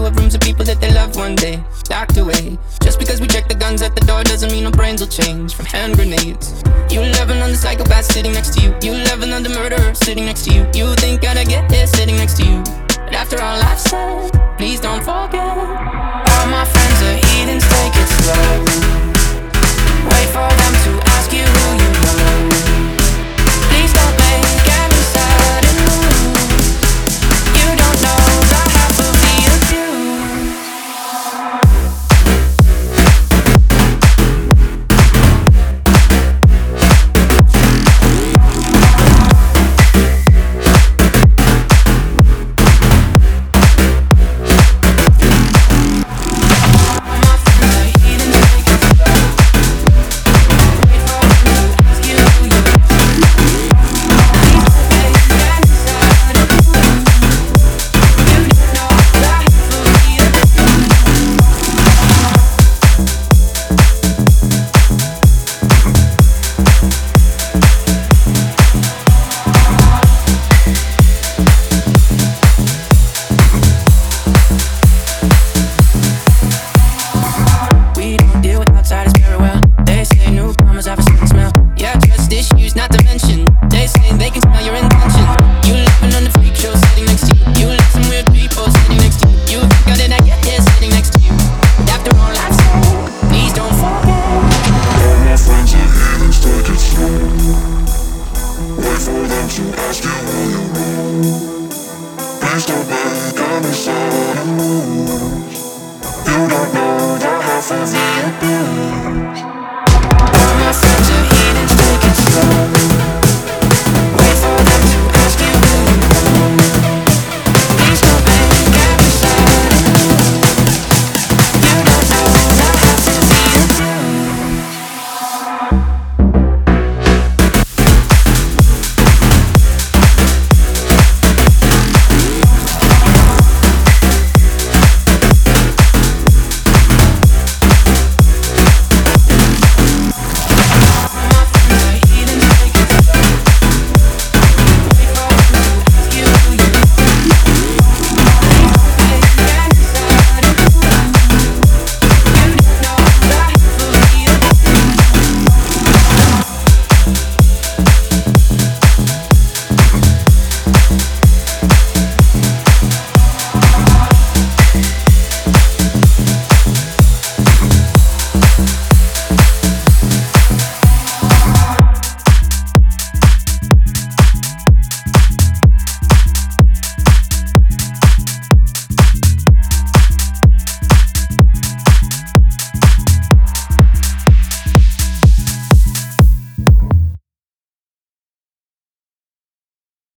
into of rooms of people that they loved one day locked away. Just because we check the guns at the door doesn't mean our brains will change from hand grenades. You love another psychopath sitting next to you. You love another murderer sitting next to you. You think I'd get here sitting next to you. But after all I've said, please don't forget, all my friends are heathens, take it slow. Wait for them to ask you who you know. Please don't make any sudden moves. You don't know the half of the abuse. Please don't make any sudden moves. You don't know the half of the abuse. All my friends are heathens, take it slow.